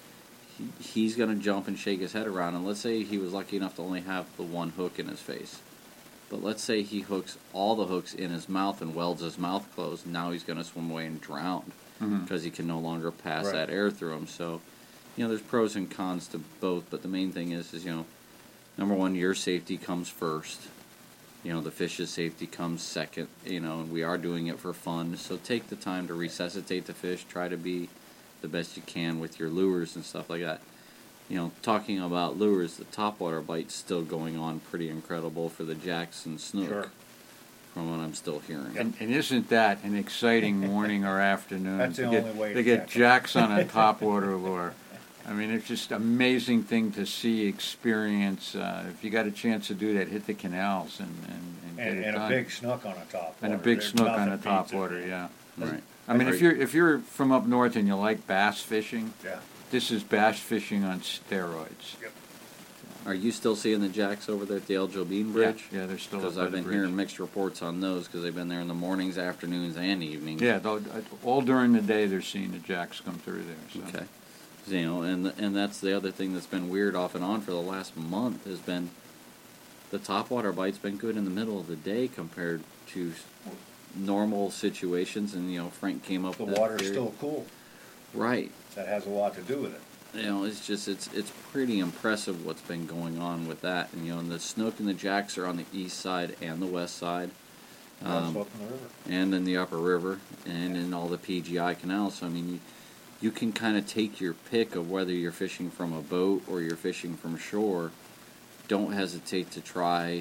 He, he's going to jump and shake his head around. And let's say he was lucky enough to only have the one hook in his face. But let's say he hooks all the hooks in his mouth and welds his mouth closed. Now he's going to swim away and drown Mhm. because he can no longer pass Right. that air through him. So, you know, there's pros and cons to both. But the main thing is, is you know, number one, your safety comes first. You know, the fish's safety comes second. You know, and we are doing it for fun. So take the time to resuscitate the fish. Try to be the best you can with your lures and stuff like that. You know, talking about lures, the topwater bite's still going on pretty incredible for the jacks and snook, Sure. from what I'm still hearing. Yep. And, and isn't that an exciting morning or afternoon That's to the get, only way to to get catch 'em. jacks on a topwater lure? I mean, it's just amazing thing to see, experience. Uh, if you got a chance to do that, hit the canals and, and, and get And, it and a done. big snook on a top. and a water. big There's snook on nothing a beats top it. water, yeah. Right. I mean, if Agreed. you're if you're from up north and you like bass fishing, Yeah. this is bass fishing on steroids. Yep. Are you still seeing the jacks over there at the El Jobin Bridge? Yeah, yeah, they're still up Because by I've the been bridge. hearing mixed reports on those because they've been there in the mornings, afternoons, and evenings. Yeah, though, all during the day they're seeing the jacks come through there. So. Okay. You know, and and that's the other thing that's been weird off and on for the last month has been the topwater bite's been good in the middle of the day compared to normal situations. And you know, Frank came up The with that water's theory. still cool. Right. That has a lot to do with it. You know, it's just it's it's pretty impressive what's been going on with that. And you know, and the snook and the jacks are on the east side and the west side. That's Um, up in the river. and in the upper river and in all the P G I canals. So I mean, you, you can kind of take your pick of whether you're fishing from a boat or you're fishing from shore. Don't hesitate to try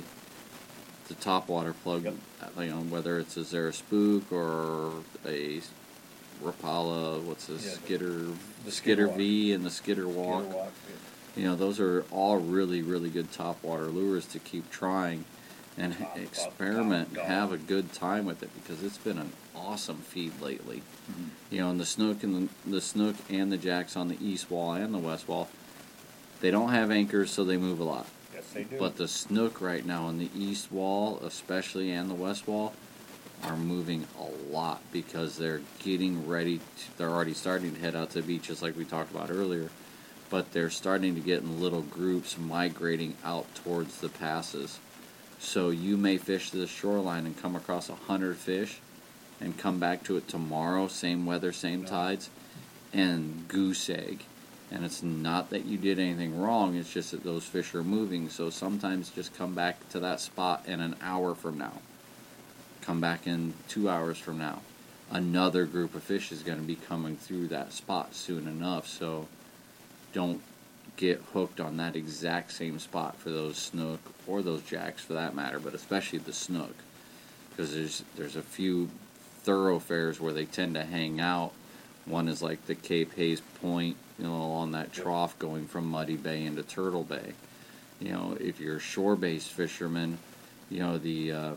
the topwater plug. Yep. uh, You know, whether it's a Zara Spook or a Rapala, what's this Yeah, the- Skitter, the Skitter Skidder V and the Skitter Walk. Gator walk, You know, those are all really, really good topwater lures to keep trying and h- Top, top, experiment top, and top. have a good time with it because it's been an awesome feed lately. Mhm. You know, and the snook and the, the snook and the jacks on the east wall and the west wall, they don't have anchors, so they move a lot. Yes, they do. But the snook right now on the east wall, especially, and the west wall, are moving a lot because they're getting ready. To, they're already starting to head out to the beach, just like we talked about earlier. But they're starting to get in little groups migrating out towards the passes. So you may fish the shoreline and come across a hundred fish, and come back to it tomorrow, same weather, same No. tides, and goose egg. And it's not that you did anything wrong, it's just that those fish are moving. So sometimes just come back to that spot in an hour from now. Come back in two hours from now. Another group of fish is going to be coming through that spot soon enough. So don't get hooked on that exact same spot for those snook or those jacks for that matter, but especially the snook. Because there's, there's a few thoroughfares where they tend to hang out. One is like the Cape Hayes Point, you know, along that trough going from Muddy Bay into Turtle Bay. You know, if you're a shore-based fisherman, you know, the uh,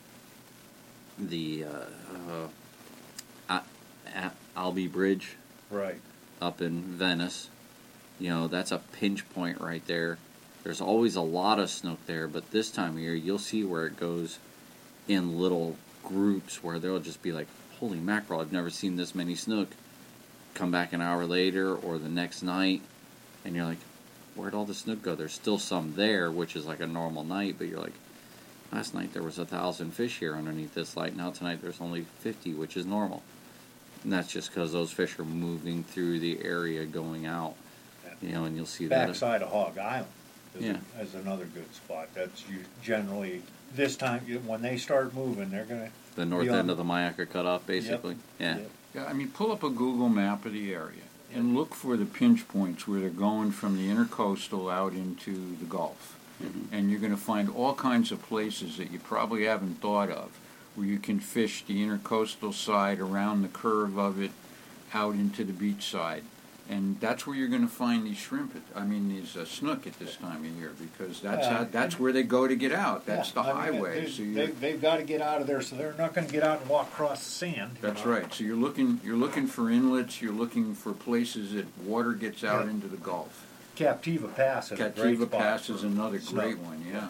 the uh, uh, A- Albee Bridge right. up in Venice, you know, that's a pinch point right there. There's always a lot of snook there, but this time of year you'll see where it goes in little groups where they'll just be like, holy mackerel, I've never seen this many snook. Come back an hour later or the next night, and you're like, where'd all the snook go? There's still some there, which is like a normal night, but you're like, last night there was a thousand fish here underneath this light. Now tonight there's only fifty, which is normal. And that's just because those fish are moving through the area going out. You know, and you'll see that. Backside of Hog Island is, Yeah. is another good spot. That's you generally this time you- when they start moving, they're gonna. The north Beyond- end of the Mayaca cutoff, basically. Yeah. Yep. Yeah, I mean, pull up a Google map of the area and look for the pinch points where they're going from the intercoastal out into the Gulf. Mhm. And you're going to find all kinds of places that you probably haven't thought of, where you can fish the intercoastal side around the curve of it out into the beach side. And that's where you're going to find these shrimp, at, I mean, these uh, snook at this time of year, because that's Yeah. how, that's where they go to get out. That's Yeah, the I mean, highway. They, so they, you're, they've got to get out of there, so they're not going to get out and walk across the sand. you That's know. right. So you're looking you're looking for inlets. You're looking for places that water gets out Yeah. into the Gulf. Captiva Pass is a great Captiva spot Pass for is another snook. great one. Yeah.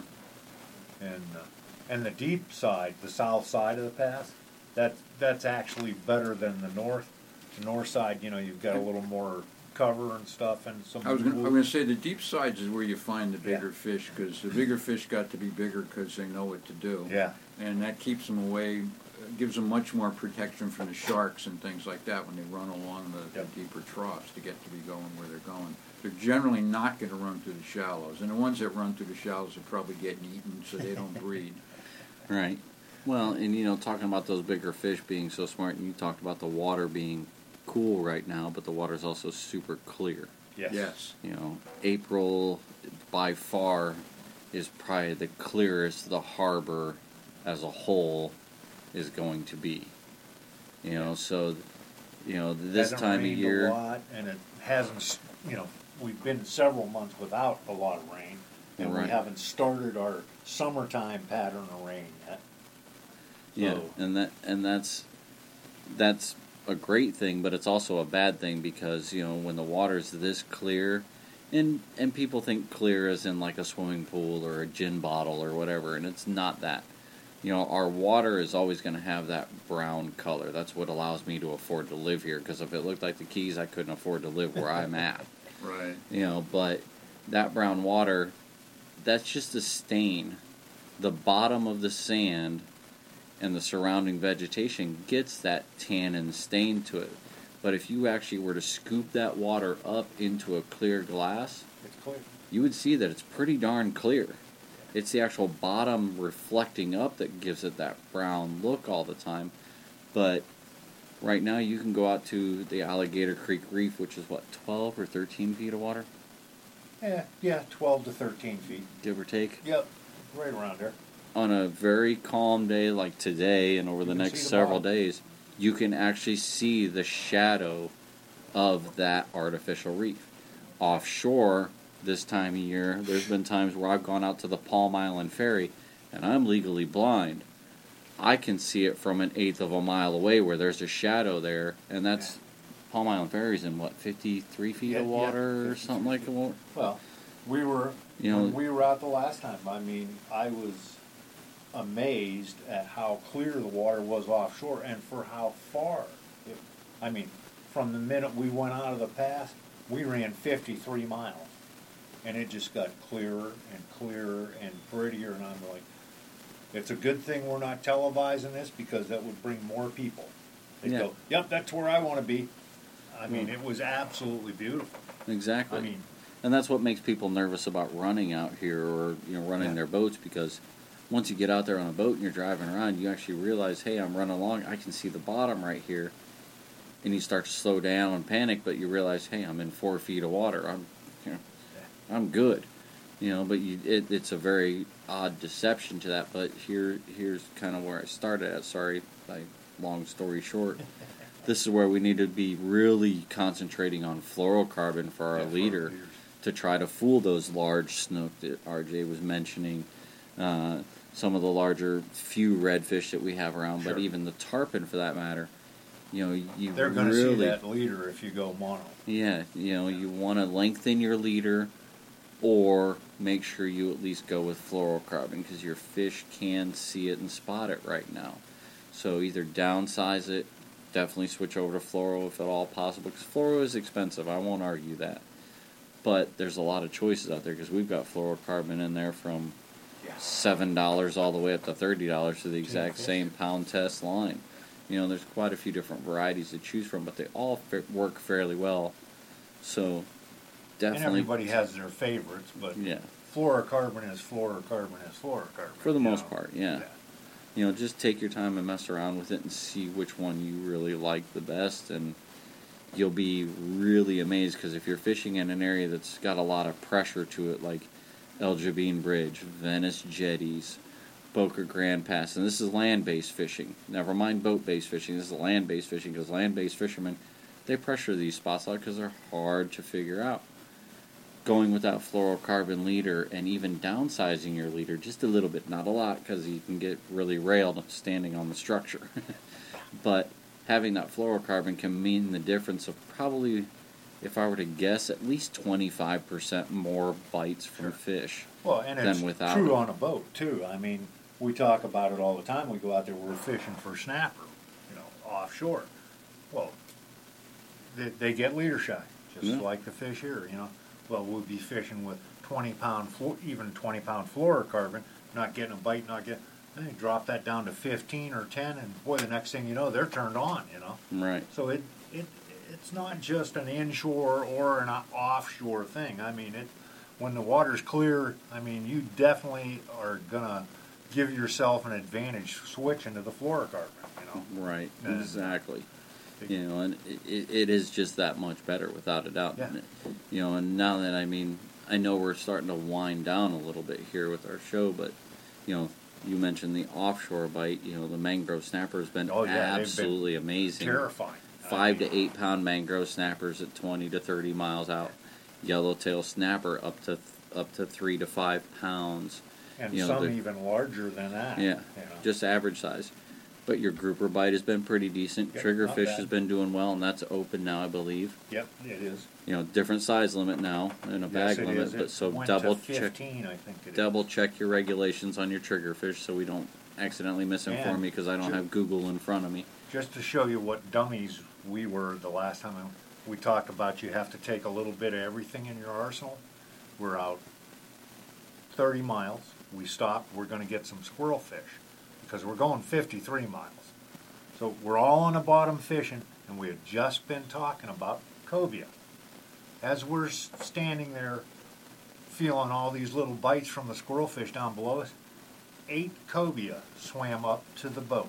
And uh, and the deep side, the south side of the pass, that that's actually better than the north. The north side, you know, you've got a little more cover and stuff, and some. I was gonna, I was going to say the deep sides is where you find the bigger Yeah. fish, because the bigger fish got to be bigger because they know what to do. Yeah. And that keeps them away, uh, gives them much more protection from the sharks and things like that when they run along the, Yep. the deeper troughs to get to be going where they're going. They're generally not going to run through the shallows, and the ones that run through the shallows are probably getting eaten, so they don't breed. Right. Well, and you know, talking about those bigger fish being so smart, and you talked about the water being cool right now, but the water's also super clear. Yes. Yes. You know, April by far is probably the clearest the harbor as a whole is going to be. You know, so you know this Hasn't time of rained year. a lot, and it hasn't. s- You know, we've been several months without a lot of rain, and Right. we haven't started our summertime pattern of rain yet. Yeah, So- and that and that's that's a great thing, but it's also a bad thing because you know when the water's this clear, and and people think clear as in like a swimming pool or a gin bottle or whatever, and it's not that. You know, our water is always going to have that brown color. That's what allows me to afford to live here. Because if it looked like the Keys, I couldn't afford to live where I'm at. Right. You know, but that brown water, that's just a stain. The bottom of the sand and the surrounding vegetation gets that tannin stain to it. But if you actually were to scoop that water up into a clear glass, It's clear. you would see that it's pretty darn clear. It's the actual bottom reflecting up that gives it that brown look all the time. But right now you can go out to the Alligator Creek Reef, which is what, twelve or thirteen feet of water, Yeah, yeah, twelve to thirteen feet. give or take. Yep, right around there. On a very calm day like today and over You the can next see the several bottom. days, you can actually see the shadow of that artificial reef. Offshore, this time of year. There's been times where I've gone out to the Palm Island Ferry, and I'm legally blind. I can see it from an eighth of a mile away where there's a shadow there, and that's Palm Island Ferry's in what, fifty-three feet Yeah, of yeah, water or fifty-three something like feet. that. Well, we were You know- when we were out the last time. I mean, I was amazed at how clear the water was offshore and for how far. It, I mean, from the minute we went out of the pass, we ran fifty-three miles, and it just got clearer and clearer and prettier. And I'm like, it's a good thing we're not televising this because that would bring more people. They'd Yeah. go, "Yep, that's where I want to be." I mean, Mm. it was absolutely beautiful. Exactly. I mean, And that's what makes people nervous about running out here or, you know, running Yeah. their boats, because once you get out there on a boat and you're driving around, you actually realize, hey, I'm running along, I can see the bottom right here. And you start to slow down and panic, but you realize, hey, I'm in four feet of water. I'm, you know, I'm good. You know, but you, it, it's a very odd deception to that. But here, here's kind of where I started at. Sorry, like, long story short. This is where we need to be really concentrating on fluorocarbon for our yeah, for leader leaders. to try to fool those large snook that R J was mentioning. Uh, some of the larger few redfish that we have around, Sure. but even the tarpon for that matter. You know, you They're going to really, see that leader if you go mono. yeah, you know, you want to lengthen your leader, or make sure you at least go with fluorocarbon because your fish can see it and spot it right now. So either downsize it, definitely switch over to fluoro if at all possible, because fluoro is expensive. I won't argue that, but there's a lot of choices out there because we've got fluorocarbon in there from Yeah. seven dollars all the way up to thirty dollars for the exact fifty. same pound test line. You know, there's quite a few different varieties to choose from, but they all fa- work fairly well. So And definitely, everybody has their favorites, but yeah, fluorocarbon is fluorocarbon is fluorocarbon. for the you most know? part, yeah. You know, just take your time and mess around with it and see which one you really like the best, and you'll be really amazed because if you're fishing in an area that's got a lot of pressure to it, like El Jabin Bridge, Venice Jetties, Boca Grande Pass, and this is land-based fishing. Never mind boat-based fishing. This is land-based fishing because land-based fishermen, they pressure these spots out because they're hard to figure out. Going with that fluorocarbon leader and even downsizing your leader just a little bit, not a lot because you can get really railed standing on the structure. But having that fluorocarbon can mean the difference of probably, if I were to guess, at least twenty-five percent more bites from Sure. fish. Well, and than it's without true it. on a boat too. I mean, we talk about it all the time. We go out there, we're fishing for snapper, you know, offshore. Well, they, they get leader shy, just Yeah. like the fish here. You know, well, we'll be fishing with twenty pound, flu- even twenty pound fluorocarbon, not getting a bite, not getting. Then you drop that down to fifteen or ten, and boy, the next thing you know, they're turned on. You know. Right. So it, it it's not just an inshore or an offshore thing. I mean, it when the water's clear, I mean, you definitely are gonna give yourself an advantage switching to the fluorocarbon. You know, Right. And- Exactly. You know, and it, it, it is just that much better, without a doubt. Yeah. And it- You know, and now that I mean, I know we're starting to wind down a little bit here with our show, but you know, you mentioned the offshore bite. You know, the mangrove snapper has been Oh, yeah, they've been absolutely amazing. terrifying. I Five mean, to eight pound mangrove snappers at twenty to thirty miles out. Yellowtail snapper up to up to three to five pounds. and you know, some they're- even larger than that. Yeah, you know. just average size. But your grouper bite has been pretty decent. Yeah, Triggerfish not bad. has been doing well, and that's open now, I believe. Yep, it is. You know, different size limit now and a bag Yes, it limit, is. but It so went double to check fifteen, I think it is. double check your regulations on your triggerfish so we don't accidentally misinform And me because I don't ju- have Google in front of me. Just to show you what dummies we were the last time we talked about, you have to take a little bit of everything in your arsenal. We're out thirty miles. We stopped. We're going to get some squirrel fish because we're going fifty-three miles. So we're all on the bottom fishing, and we had just been talking about cobia. As we're s- standing there feeling all these little bites from the squirrel fish down below us, eight cobia swam up to the boat.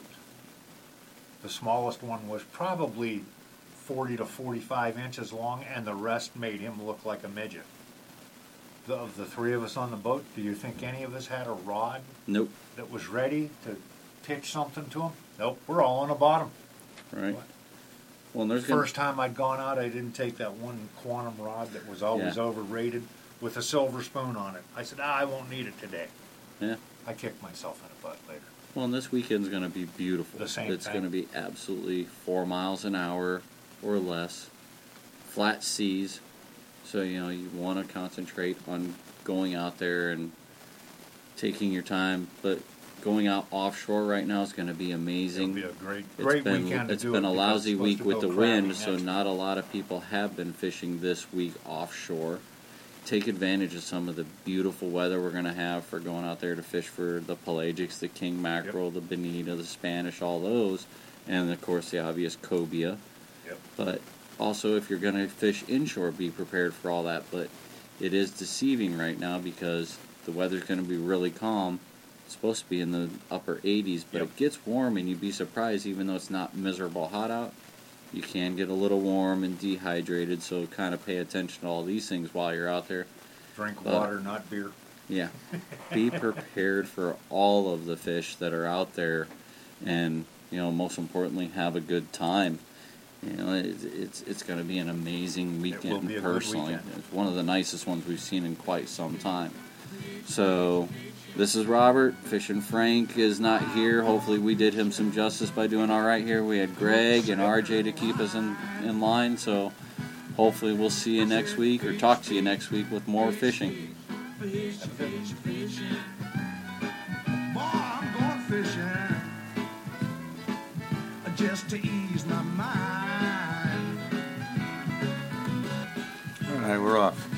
The smallest one was probably forty to forty-five inches long, and the rest made him look like a midget. The, of the three of us on the boat, do you think any of us had a rod Nope. that was ready to pitch something to him? Nope, we're all on the bottom. Right. Well, and there's gonna, First time I'd gone out, I didn't take that one quantum rod that was always Yeah. overrated. with a silver spoon on it. I said, ah, I won't need it today. Yeah. I kicked myself in the butt later. Well, and this weekend's going to be beautiful. The same It's thing. going to be absolutely four miles an hour or less, flat seas. So, you know, you want to concentrate on going out there and taking your time. But going out offshore right now is going to be amazing. It'll be a great, It's great been, weekend to it's do been it a because lousy it's week supposed with to the go wind, crappy so next not a lot of people have been fishing this week offshore. Take advantage of some of the beautiful weather we're going to have for going out there to fish for the pelagics, the king mackerel, the bonita, the Spanish, all those, and of course the obvious cobia. Yep. But also, if you're going to fish inshore, be prepared for all that. But it is deceiving right now because the weather's going to be really calm. It's supposed to be in the upper eighties, but Yep. it gets warm, and you'd be surprised, even though it's not miserable hot out, you can get a little warm and dehydrated. So kind of pay attention to all these things while you're out there. Drink But- water, not beer. Yeah, be prepared for all of the fish that are out there, and you know, most importantly, have a good time. You know, it's it's, it's going to be an amazing weekend. be a good Personally, weekend. it's one of the nicest ones we've seen in quite some time. So, this is Robert. Fishing Frank is not here. Hopefully, we did him some justice by doing all right here. We had Greg and R J to keep us in in line. So, hopefully, we'll see you next week or talk to you next week with more fishing. Fish, fish, fishing. Boy, I'm going fishing just to ease my mind. All right, we're off.